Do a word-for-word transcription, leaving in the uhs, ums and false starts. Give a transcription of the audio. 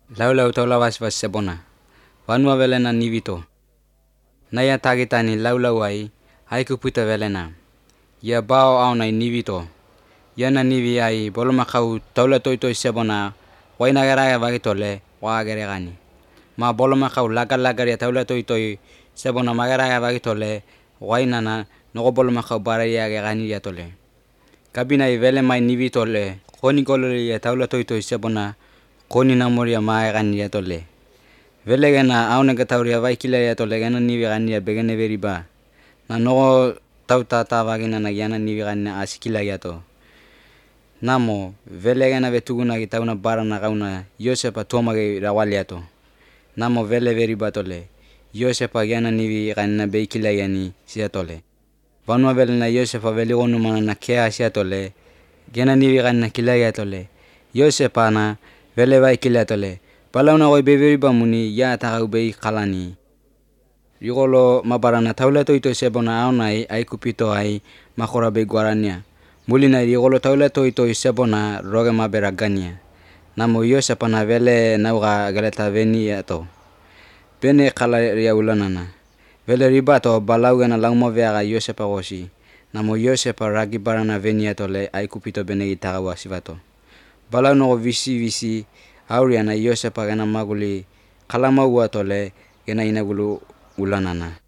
Laulau taula vasvas sebona. Vanua velena nivito. Naia tagitani laulauai, haikupita velena. Ia bao aonai nivito. Iana nivi ai bolomakau taula toitoi sebona, waina gerage vagitole, wa geregani. Ma bolomakau laga lagaria taula toitoi sebona magerage vagitole, wainana nogo bolomakau baraia gegani iatole. Kabinai velemai nivitole, koni koloria taula toitoi sebona, koni namoria ma egani iatole. Vele gena aonega tauria vaikila iatole gena nivi gania begene veriba. Na nogo tauta ta vagina na giana nivi gania asikila iato. Namo, vele gena vetugunagi tauna barana gauna Iosepa tuamage rawaliato. Namo vele veriba tole. Iosepa giana nivi ganina beikila iani siatole. Vanua velena Iosepa veligonu manana kea siatole, giana nivi ganina kila iatole. Iosepa na vele vaikila iatole. Balauna goi beveriba muni ia tagau bei kalani. Rigolo mabarana taula toitoi sebona aonai aikupito ai makora bei guarania. Mulinai rigolo taula toitoi sebona rogema beragania. Namo Iosepa na vele nauga geleta veni iato. Bene kalaria ulanana. Vele ribato balau gena lauma veaga Iosepa gosi. Namo Iosepa ragi barana veni iatole aikupito benegi tagau asivato. Balau nogo visi visi auriana Iosepa gena maguli kalamau atole gena inagulu ulanana.